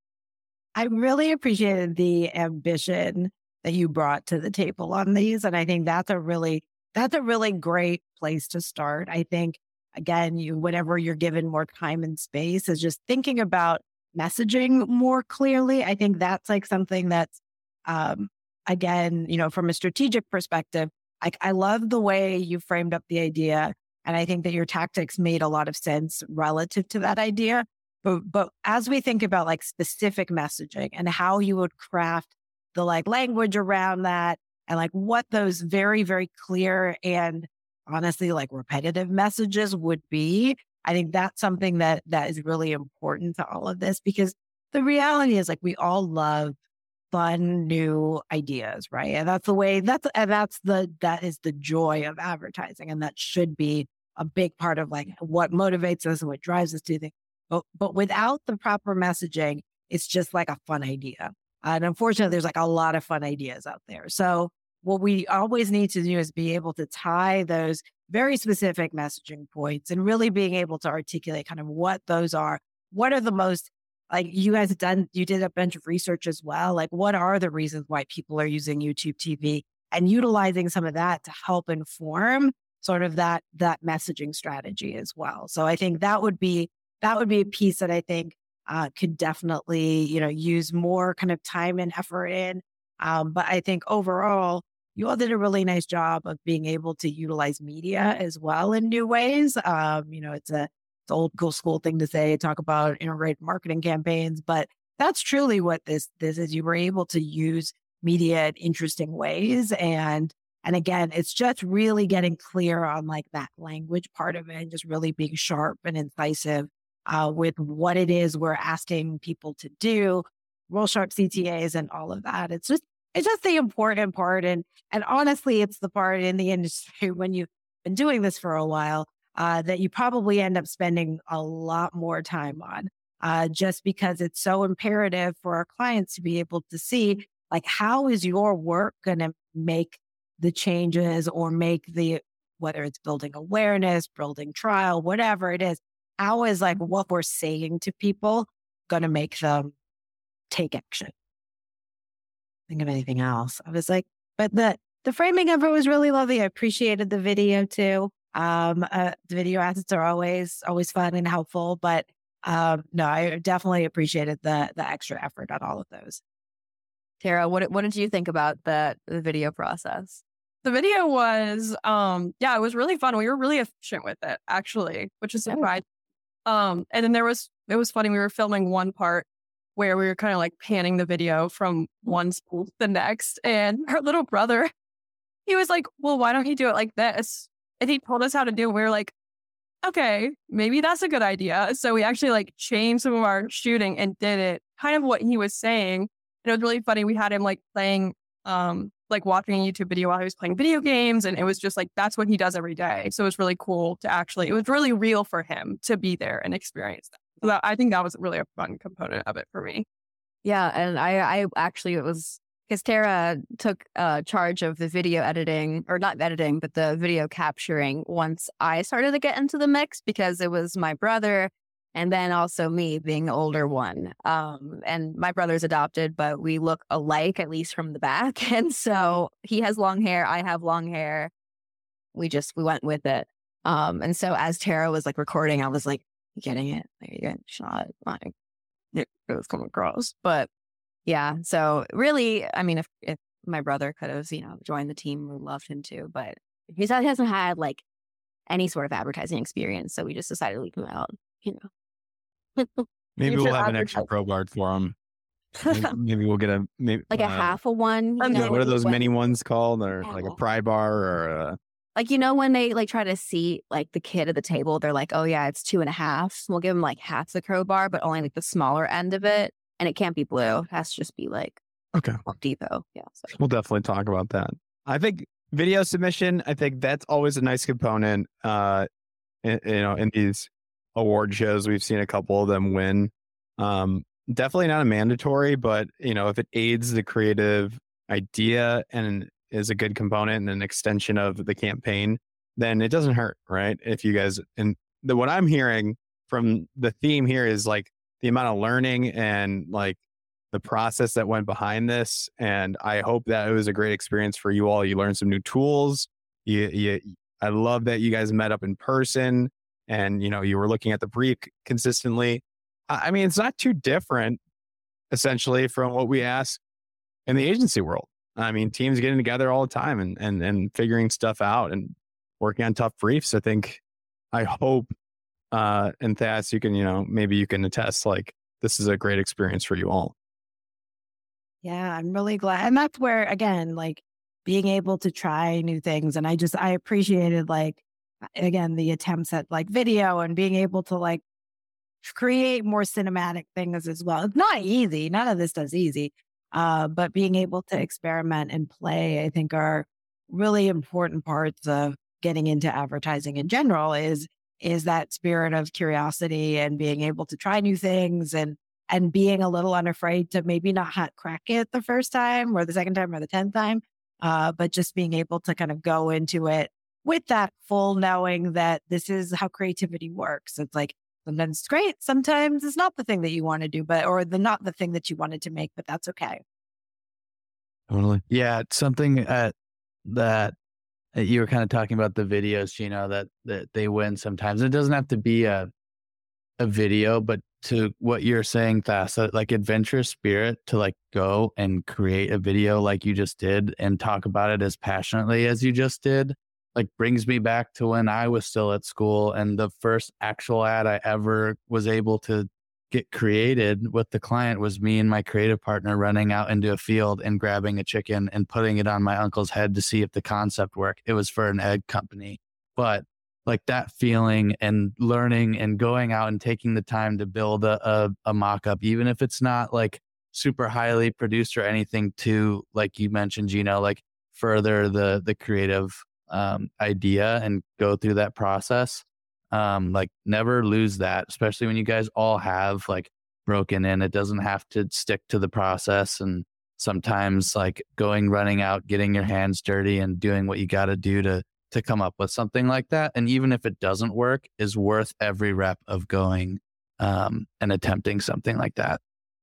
I really appreciated the ambition that you brought to the table on these. And I think that's a really, that's a really great place to start. I think, again, you, whenever you're given more time and space, is just thinking about messaging more clearly. I think that's like something that's, um, again, you know, from a strategic perspective, I, I love the way you framed up the idea. And I think that your tactics made a lot of sense relative to that idea. But, but as we think about like specific messaging and how you would craft the like language around that and like what those very, very clear and honestly like repetitive messages would be, I think that's something that that is really important to all of this, because the reality is like we all love fun new ideas, right? And that's the way that's and that's the that is the joy of advertising, and that should be a big part of like what motivates us and what drives us to think. But but without the proper messaging, it's just like a fun idea. And unfortunately, there's like a lot of fun ideas out there. So what we always need to do is be able to tie those very specific messaging points and really being able to articulate kind of what those are. What are the most, like you guys have done, you did a bunch of research as well. Like what are the reasons why people are using YouTube T V, and utilizing some of that to help inform sort of that, that messaging strategy as well. So I think that would be, that would be a piece that I think uh, could definitely, you know, use more kind of time and effort in. Um, but I think overall, you all did a really nice job of being able to utilize media as well in new ways. Um, you know, it's a it's an old school thing to say, talk about integrated marketing campaigns, but that's truly what this this is. You were able to use media in interesting ways, and and again, it's just really getting clear on like that language part of it, and just really being sharp and incisive uh, with what it is we're asking people to do, real sharp C T As and all of that. It's just It's just the important part. And and honestly, it's the part in the industry when you've been doing this for a while uh, that you probably end up spending a lot more time on, uh, just because it's so imperative for our clients to be able to see, like, how is your work going to make the changes or make the, whether it's building awareness, building trial, whatever it is, how is like what we're saying to people going to make them take action? Think of anything else. I was like, but the the framing of it was really lovely. I appreciated the video too. Um, uh, the video assets are always always fun and helpful, but um, no, I definitely appreciated the the extra effort on all of those. Tara, what what did you think about the the video process? The video was, um, yeah, it was really fun. We were really efficient with it, actually, which is surprising. Um, and then there was it was funny. We were filming one part where we were kind of like panning the video from one school to the next. And our little brother, he was like, well, why don't you do it like this? And he told us how to do it. We were like, okay, maybe that's a good idea. So we actually like changed some of our shooting and did it kind of what he was saying. And it was really funny. We had him like playing, um, like watching a YouTube video while he was playing video games. And it was just like, that's what he does every day. So it was really cool to actually, it was really real for him to be there and experience that. So that, I think that was really a fun component of it for me. Yeah. And I, I actually, it was because Tara took uh, charge of the video editing, or not editing, but the video capturing once I started to get into the mix, because it was my brother and then also me being the older one. Um, and my brother's adopted, but we look alike, at least from the back. And so he has long hair, I have long hair. We just, we went with it. Um, and so as Tara was like recording, I was like, you getting it? There you go. Shot. Like, it was coming across. But yeah, so really, I mean, if, if my brother could have, you know, joined the team, we loved him too. But he hasn't had like any sort of advertising experience. So we just decided to leave him out, you know. Maybe Future we'll have an extra advertising. pro guard for him. Maybe, maybe we'll get a maybe Like a uh, half of one. You Um, know, what are those when- mini ones called? Or like a Oh. pry bar or a, Like, you know, when they like try to seat like the kid at the table, they're like, oh yeah, it's two and a half. We'll give them like half the crowbar, but only like the smaller end of it. And it can't be blue. It has to just be like okay. Home Depot. Yeah. So. We'll definitely talk about that. I think video submission, I think that's always a nice component. Uh, in, you know, in these award shows, we've seen a couple of them win. Um, definitely not a mandatory, but you know, if it aids the creative idea and is a good component and an extension of the campaign, then it doesn't hurt, right? If you guys, and the, what I'm hearing from the theme here is like the amount of learning and like the process that went behind this. And I hope that it was a great experience for you all. You learned some new tools. You, you, I love that you guys met up in person and, you know, you were looking at the brief consistently. I mean, it's not too different essentially from what we ask in the agency world. I mean, teams getting together all the time and, and, and figuring stuff out and working on tough briefs. I think, I hope, uh, and Thas, you can, you know, maybe you can attest, like, this is a great experience for you all. Yeah, I'm really glad. And that's where, again, like being able to try new things. And I just, I appreciated like, again, the attempts at like video and being able to like create more cinematic things as well. It's not easy. None of this is easy. Uh, but being able to experiment and play, I think are really important parts of getting into advertising in general is, is that spirit of curiosity and being able to try new things and, and being a little unafraid to maybe not ha- crack it the first time or the second time or the tenth time. Uh, but just being able to kind of go into it with that full knowing that this is how creativity works. It's like, sometimes it's great. Sometimes it's not the thing that you want to do, but, or the, not the thing that you wanted to make, but that's okay. Totally. Yeah, it's something at, that uh, you were kind of talking about the videos, Gino, that, that they win sometimes. It doesn't have to be a a video, but to what you're saying, Thas, like adventurous spirit to like go and create a video like you just did and talk about it as passionately as you just did, like brings me back to when I was still at school and the first actual ad I ever was able to get created with the client was me and my creative partner running out into a field and grabbing a chicken and putting it on my uncle's head to see if the concept worked. It was for an egg company, but like that feeling and learning and going out and taking the time to build a, a, a mock-up, even if it's not like super highly produced or anything, to, like you mentioned, Gino, like further the the creative um, idea and go through that process. Um, like never lose that, especially when you guys all have like broken in. It doesn't have to stick to the process. And sometimes like going, running out, getting your hands dirty and doing what you got to do to to come up with something like that. And even if it doesn't work, is worth every rep of going um, and attempting something like that.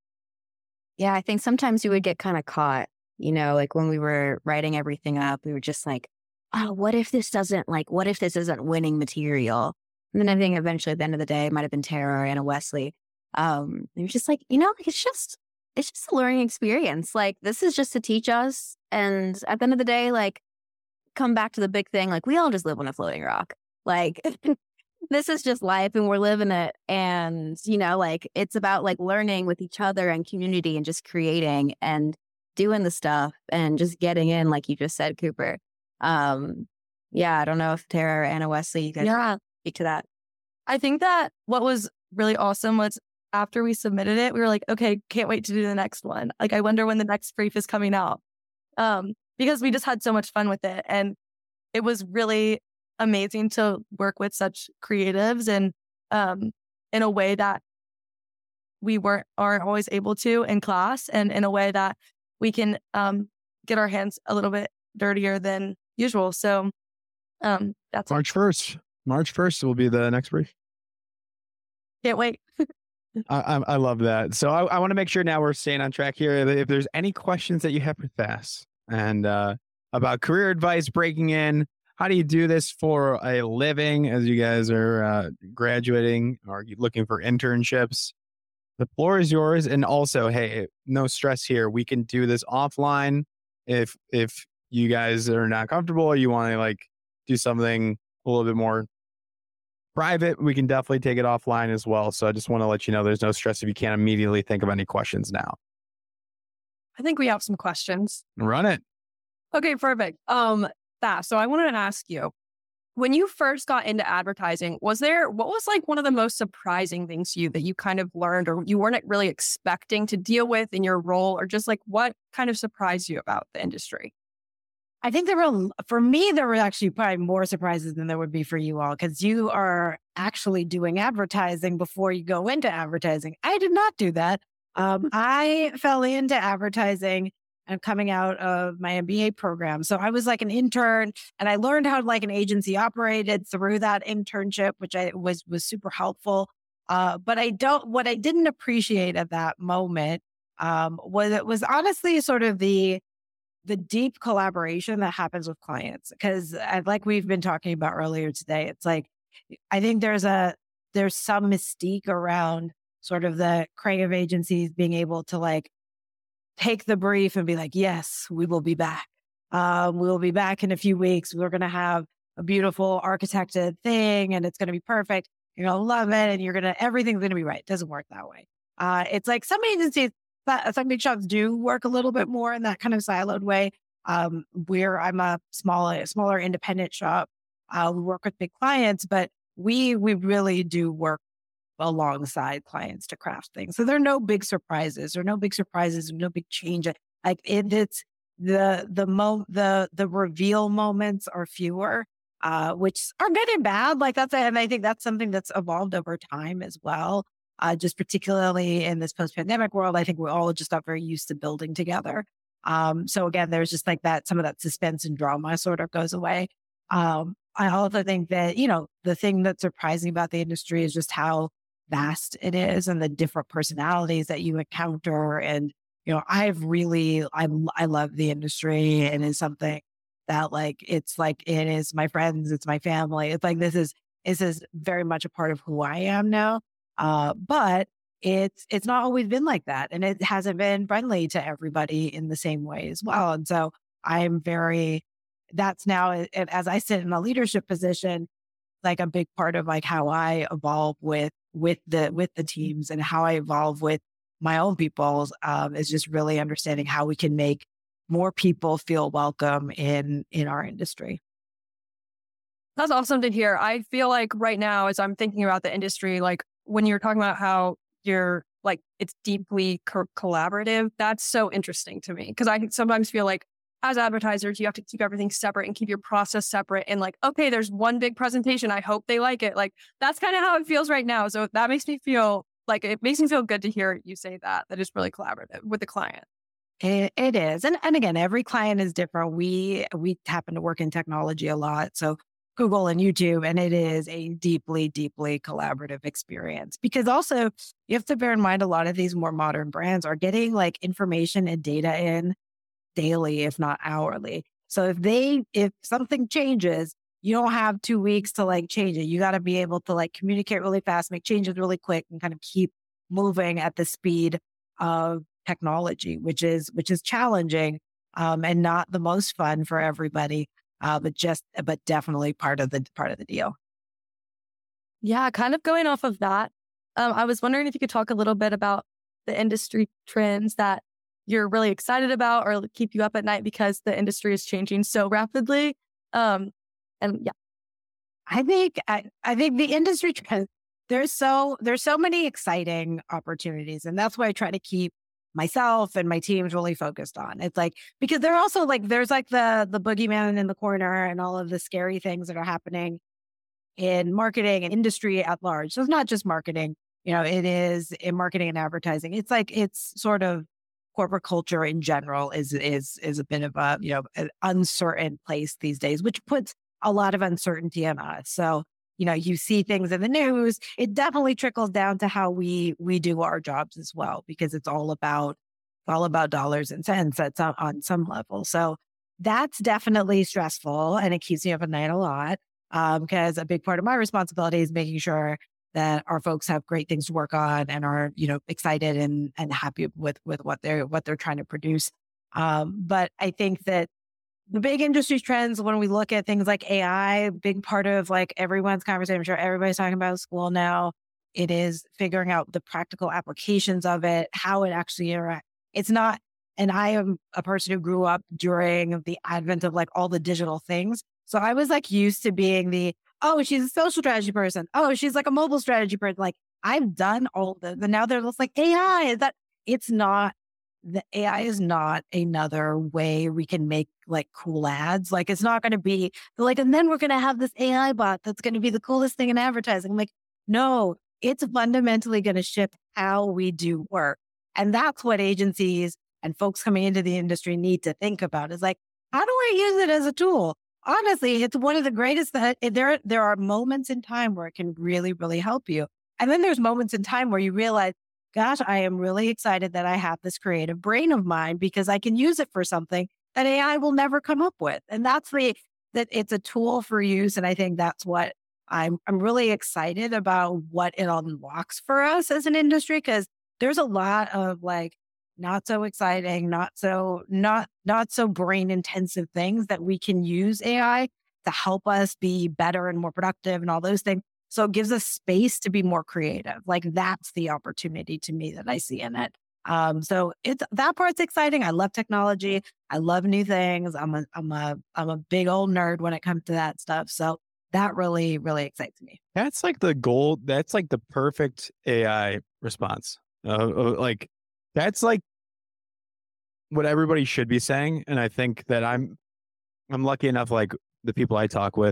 Yeah, I think sometimes you would get kind of caught, you know, like when we were writing everything up, we were just like, oh, what if this doesn't like, what if this isn't winning material? And then I think eventually at the end of the day, it might have been Tara or Anna Wesley. Um, it was just like, you know, like it's just, it's just a learning experience. Like this is just to teach us. And at the end of the day, like, come back to the big thing, like we all just live on a floating rock. Like this is just life and we're living it. And, you know, like it's about like learning with each other and community and just creating and doing the stuff and just getting in, like you just said, Cooper. Um, yeah, I don't know if Tara or Anna Wesley, you guys Yeah. speak to that. I think that what was really awesome was after we submitted it, we were like, okay, can't wait to do the next one. Like, I wonder when the next brief is coming out. Um, because we just had so much fun with it. And it was really amazing to work with such creatives and um, in a way that we weren't aren't always able to in class, and in a way that we can um, get our hands a little bit dirtier than usual. So um, that's March first. March first will be the next brief. Can't wait. I, I, I love that. So I, I want to make sure now we're staying on track here. If there's any questions that you have for Thas and uh, about career advice, breaking in, how do you do this for a living as you guys are uh, graduating or looking for internships? The floor is yours. And also, hey, no stress here. We can do this offline if if you guys are not comfortable or you want to like do something a little bit more private. We can definitely take it offline as well. So I just want to let you know there's no stress if you can't immediately think of any questions now. I think we have some questions. Run it. Okay, perfect. Um, Thas, so I wanted to ask you, when you first got into advertising, was there, what was like one of the most surprising things to you that you kind of learned or you weren't really expecting to deal with in your role, or just like what kind of surprised you about the industry? I think there were, for me, there were actually probably more surprises than there would be for you all, because you are actually doing advertising before you go into advertising. I did not do that. Um, I fell into advertising and coming out of my M B A program. So I was like an intern, and I learned how like an agency operated through that internship, which I was was super helpful. Uh, but I don't, what I didn't appreciate at that moment um, was it was honestly sort of the the deep collaboration that happens with clients. Because like we've been talking about earlier today, it's like, I think there's a, there's some mystique around sort of the creative agencies being able to like take the brief and be like, yes, we will be back. Um, we'll be back in a few weeks. We're going to have a beautiful architected thing and it's going to be perfect. You're going to love it. And you're going to, everything's going to be right. It doesn't work that way. Uh, it's like some agencies, but some big shops do work a little bit more in that kind of siloed way. Um, where I'm a smaller, smaller independent shop. Uh, we work with big clients, but we, we really do work alongside clients to craft things. So there are no big surprises or no big surprises, no big change. Like it, it's the, the mo, the, the reveal moments are fewer, uh, which are good and bad. Like that's, and I think that's something that's evolved over time as well. Uh, just particularly in this post-pandemic world, I think we're all just not very used to building together. Um, so again, there's just like that, some of that suspense and drama sort of goes away. Um, I also think that, you know, the thing that's surprising about the industry is just how vast it is and the different personalities that you encounter. And, you know, I've really, I, I love the industry, and it's something that like, it's like, it is my friends, it's my family. It's like, this is, this is very much a part of who I am now. Uh, but it's, it's not always been like that. And it hasn't been friendly to everybody in the same way as well. And so I'm very, that's now, as I sit in a leadership position, like a big part of like how I evolve with, with the, with the teams and how I evolve with my own people, um, is just really understanding how we can make more people feel welcome in, in our industry. That's awesome to hear. I feel like right now, as I'm thinking about the industry, like when you're talking about how you're like, it's deeply co- collaborative, that's so interesting to me. Because I sometimes feel like as advertisers, you have to keep everything separate and keep your process separate. And like, okay, there's one big presentation. I hope they like it. Like, that's kind of how it feels right now. So that makes me feel like, it makes me feel good to hear you say that, that it's really collaborative with the client. It, it is. And, and again, every client is different. We, we happen to work in technology a lot. So Google and YouTube, and it is a deeply, deeply collaborative experience. Because also you have to bear in mind, a lot of these more modern brands are getting like information and data in daily, if not hourly. So if they, if something changes, you don't have two weeks to like change it. You got to be able to like communicate really fast, make changes really quick, and kind of keep moving at the speed of technology, which is, which is challenging, um, and not the most fun for everybody. Uh, but just, but definitely part of the, part of the deal. Yeah, kind of going off of that. Um, I was wondering if you could talk a little bit about the industry trends that you're really excited about or keep you up at night because the industry is changing so rapidly. Um, and yeah, I think, I, I think the industry trends, there's so, there's so many exciting opportunities. And that's why I try to keep myself and my team's really focused on. It's like, because they're also like, there's like the, the boogeyman in the corner and all of the scary things that are happening in marketing and industry at large. So it's not just marketing, you know, it is in marketing and advertising. It's like, it's sort of corporate culture in general is is is a bit of a, you know, an uncertain place these days, which puts a lot of uncertainty on us. So, you know, you see things in the news, it definitely trickles down to how we we do our jobs as well, because it's all about all about dollars and cents that's on, on some level. So that's definitely stressful, and it keeps me up at night a lot, um, because a big part of my responsibility is making sure that our folks have great things to work on and are, you know, excited and and happy with with what they're what they're trying to produce. Um, but I think that the big industry trends, when we look at things like A I, big part of like everyone's conversation, I'm sure everybody's talking about at school now, it is figuring out the practical applications of it, how it actually interacts. It's not, and I am a person who grew up during the advent of like all the digital things. So I was like used to being the, oh, she's a social strategy person. Oh, she's like a mobile strategy person. Like I've done all the, the now they're just like A I. Is that it's not, the A I is not another way we can make like cool ads. Like it's not going to be like, and then we're going to have this A I bot that's going to be the coolest thing in advertising. I'm like, no, it's fundamentally going to shift how we do work. And that's what agencies and folks coming into the industry need to think about is like, how do I use it as a tool? Honestly, it's one of the greatest that there, there are moments in time where it can really, really help you. And then there's moments in time where you realize, gosh, I am really excited that I have this creative brain of mine because I can use it for something that A I will never come up with. And that's the, that it's a tool for use. And I think that's what I'm, I'm really excited about what it unlocks for us as an industry, because there's a lot of like, not so exciting, not so, not, not so brain intensive things that we can use A I to help us be better and more productive and all those things. So it gives us space to be more creative. Like that's the opportunity to me that I see in it. Um, so it's, that part's exciting. I love technology. I love new things. I'm a, I'm a, I'm a big old nerd when it comes to that stuff. So that really, really excites me. That's like the goal. That's like the perfect A I response. Uh, uh, like that's like what everybody should be saying. And I think that I'm, I'm lucky enough, like the people I talk with,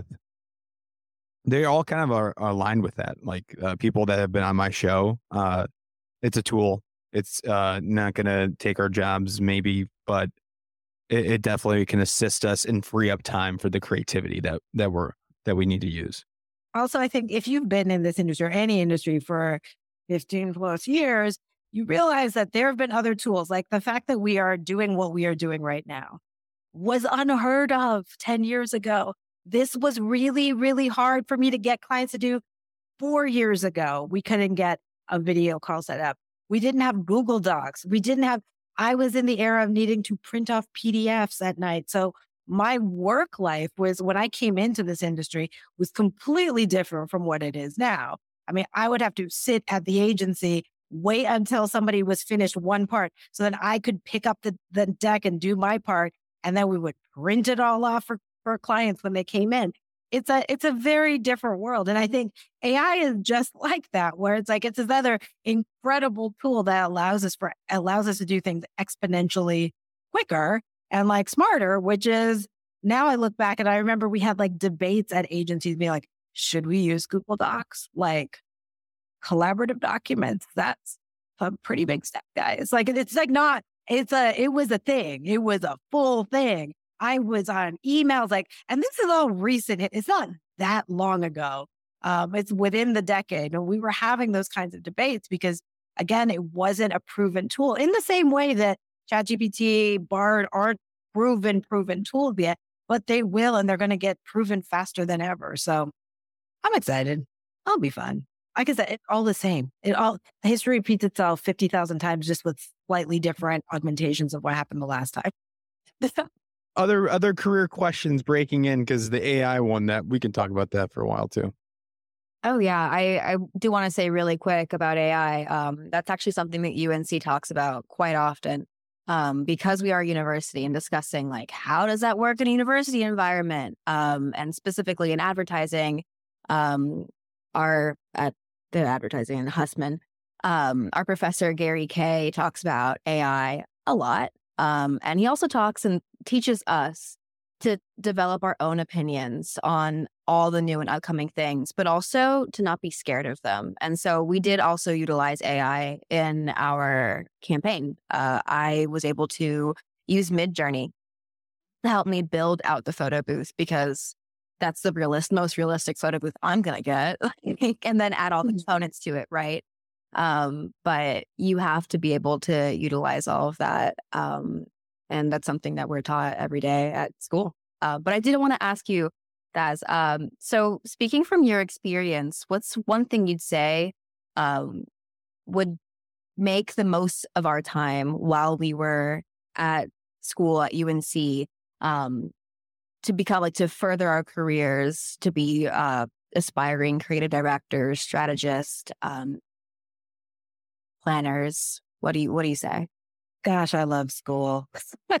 they all kind of are, are aligned with that. Like uh, people that have been on my show, uh, it's a tool. It's uh, not going to take our jobs maybe, but it, it definitely can assist us and free up time for the creativity that, that we're, that we need to use. Also, I think if you've been in this industry or any industry for fifteen plus years, you realize that there have been other tools. Like the fact that we are doing what we are doing right now was unheard of ten years ago. This was really, really hard for me to get clients to do. Four years ago, we couldn't get a video call set up. We didn't have Google Docs. We didn't have, I was in the era of needing to print off P D Fs at night. So my work life was, when I came into this industry, was completely different from what it is now. I mean, I would have to sit at the agency, wait until somebody was finished one part so that I could pick up the, the deck and do my part. And then we would print it all off for, for clients when they came in. It's a, it's a very different world. And I think A I is just like that, where it's like, it's this other incredible tool that allows us for, allows us to do things exponentially quicker and like smarter, which is, now I look back and I remember we had like debates at agencies being like, should we use Google Docs? Like collaborative documents, that's a pretty big step, guys. Like, it's like not, it's a, it was a thing. It was a full thing. I was on emails like, and this is all recent. It's not that long ago. Um, it's within the decade. And we were having those kinds of debates because, again, it wasn't a proven tool in the same way that ChatGPT, Bard aren't proven, proven tools yet, but they will, and they're going to get proven faster than ever. So I'm excited. It'll be fun. Like I said, it's all the same. It all, history repeats itself fifty thousand times, just with slightly different augmentations of what happened the last time. Other other career questions breaking in, because the A I one, that we can talk about that for a while too. Oh yeah, I, I do want to say really quick about A I. Um, that's actually something that U N C talks about quite often, um, because we are a university and discussing like how does that work in a university environment, um, and specifically in advertising. Um, our at the advertising in Hussman, um, our professor Gary Kay talks about A I a lot. Um, and he also talks and teaches us to develop our own opinions on all the new and upcoming things, but also to not be scared of them. And so we did also utilize A I in our campaign. Uh, I was able to use Midjourney to help me build out the photo booth because that's the realist, most realistic photo booth I'm going to get, and then add all the components to it, right? Um, but you have to be able to utilize all of that. Um, and that's something that we're taught every day at school. Uh, but I did want to ask you, Daz, um, so speaking from your experience, what's one thing you'd say um, would make the most of our time while we were at school at U N C um, to become like to further our careers, to be uh, aspiring creative directors, strategists, um, planners? What do you What do you say? Gosh, I love school.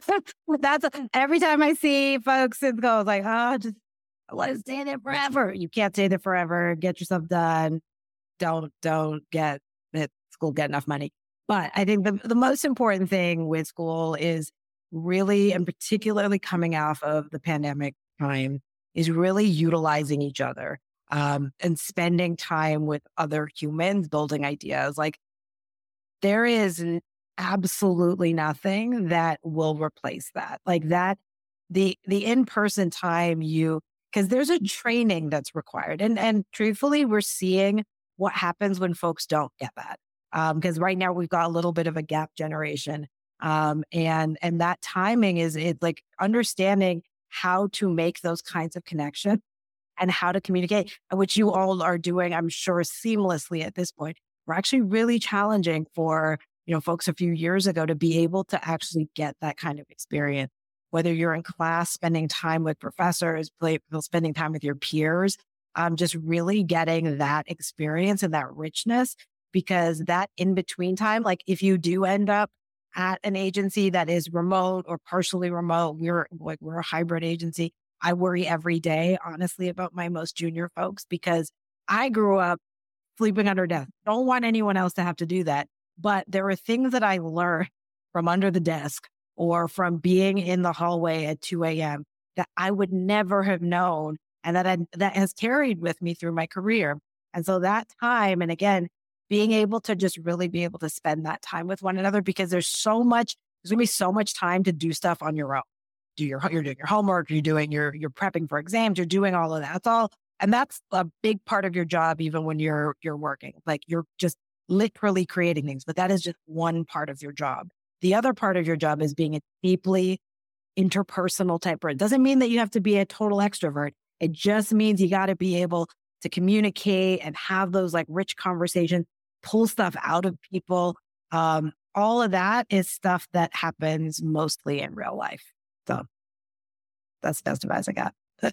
That's every time I see folks in school, it's like, oh, just I want to stay there forever. You can't stay there forever. Get yourself done. Don't don't get at school get enough money. But I think the the most important thing with school is really, and particularly coming off of the pandemic time, is really utilizing each other um, and spending time with other humans, building ideas. Like there is absolutely nothing that will replace that. Like that, the the in-person time you, because there's a training that's required. And and truthfully, we're seeing what happens when folks don't get that. Because um, right now we've got a little bit of a gap generation. Um, and and that timing is it's like understanding how to make those kinds of connections and how to communicate, which you all are doing, I'm sure, seamlessly at this point. We're actually really challenging for, you know, folks a few years ago to be able to actually get that kind of experience, whether you're in class, spending time with professors, play, spending time with your peers, um, just really getting that experience and that richness, because that in-between time, like if you do end up at an agency that is remote or partially remote, we're like, we're a hybrid agency. I worry every day, honestly, about my most junior folks because I grew up sleeping under desk. Don't want anyone else to have to do that. But there are things that I learned from under the desk or from being in the hallway at two a.m. that I would never have known and that I, that has carried with me through my career. And so that time, and again, being able to just really be able to spend that time with one another because there's so much, there's going to be so much time to do stuff on your own. Do your, you're doing your homework, you're doing your, you're prepping for exams, you're doing all of that. That's all. And that's a big part of your job, even when you're, you're working, like you're just literally creating things, but that is just one part of your job. The other part of your job is being a deeply interpersonal type person. It doesn't mean that you have to be a total extrovert. It just means you got to be able to communicate and have those like rich conversations, pull stuff out of people. Um, all of that is stuff that happens mostly in real life. So that's the best advice I got.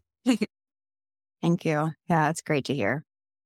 Thank you. Yeah, it's great to hear.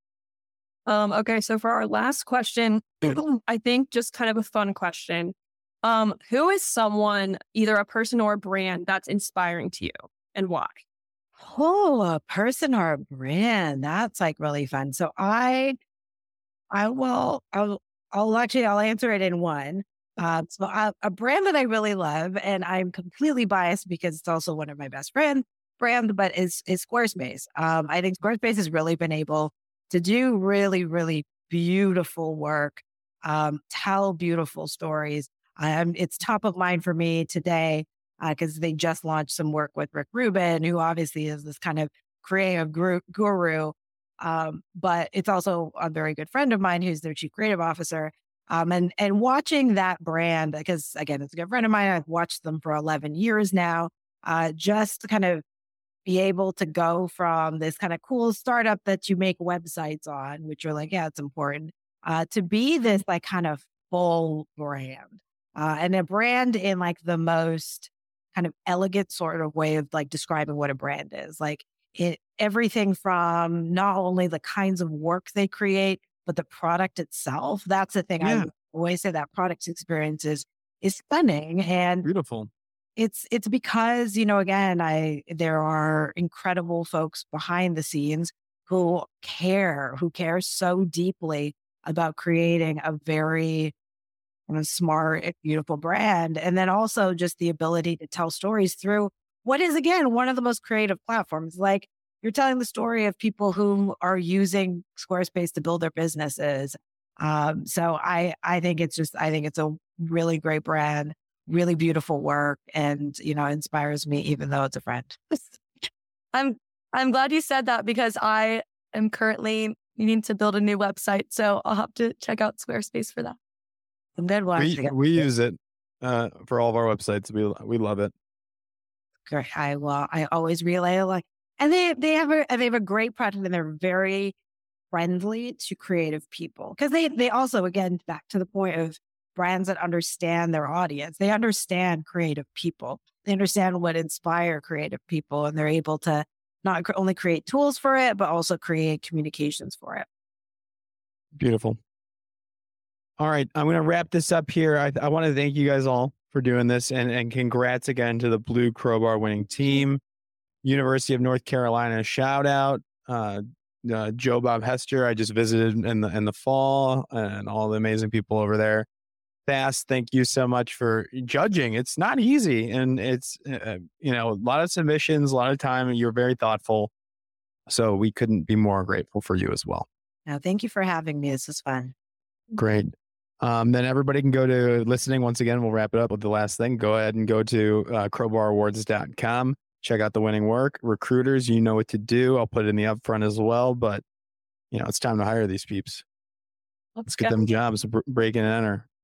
Um, okay, so for our last question, I think just kind of a fun question. Um, who is someone, either a person or a brand, that's inspiring to you and why? Oh, a person or a brand. That's like really fun. So I, I will, I'll, I'll actually, I'll answer it in one. Uh, so I, a brand that I really love, and I'm completely biased because it's also one of my best friends brand, but is, is Squarespace. Um, I think Squarespace has really been able to do really, really beautiful work, um, tell beautiful stories. Um, it's top of mind for me today because uh, they just launched some work with Rick Rubin, who obviously is this kind of creative guru. guru. Um, but it's also a very good friend of mine who's their chief creative officer. Um, and and watching that brand, because again, it's a good friend of mine. I've watched them for eleven years now. Uh, just to kind of be able to go from this kind of cool startup that you make websites on, which are like, yeah, it's important, uh, to be this like kind of full brand. Uh, and a brand in like the most kind of elegant sort of way of like describing what a brand is. Like it, everything from not only the kinds of work they create, but the product itself. That's the thing. Yeah. I always say that product experience is, is stunning. And Beautiful. It's it's because, you know, again, I there are incredible folks behind the scenes who care, who care so deeply about creating a very you know, smart, beautiful brand. And then also just the ability to tell stories through what is, again, one of the most creative platforms. Like you're telling the story of people who are using Squarespace to build their businesses. Um, so I, I think it's just, I think it's a really great brand, really beautiful work, and, you know, inspires me even though it's a friend. I'm, I'm glad you said that because I am currently needing to build a new website. So I'll have to check out Squarespace for that. And then what? We, we use it uh, for all of our websites. We we love it. Great. I well, I always relay like, and they they have a they have a great product, and they're very friendly to creative people because they they also, again, back to the point of brands that understand their audience. They understand creative people. They understand what inspire creative people, and they're able to not cr- only create tools for it, but also create communications for it. Beautiful. All right, I'm going to wrap this up here. I, I want to thank you guys all for doing this, and, and congrats again to the Blue Crowbar winning team. University of North Carolina, shout out. Uh, uh, Joe Bob Hester, I just visited in the in the fall, and all the amazing people over there. Fast, thank you so much for judging. It's not easy, and it's uh, you know, a lot of submissions, a lot of time, and you're very thoughtful. So we couldn't be more grateful for you as well. Now, thank you for having me. This was fun. Great. Um, then everybody can go to listening. Once again, we'll wrap it up with the last thing. Go ahead and go to uh, crowbar awards dot com. Check out the winning work. Recruiters, you know what to do. I'll put it in the upfront as well. But, you know, it's time to hire these peeps. Let's get go. them jobs, break and enter.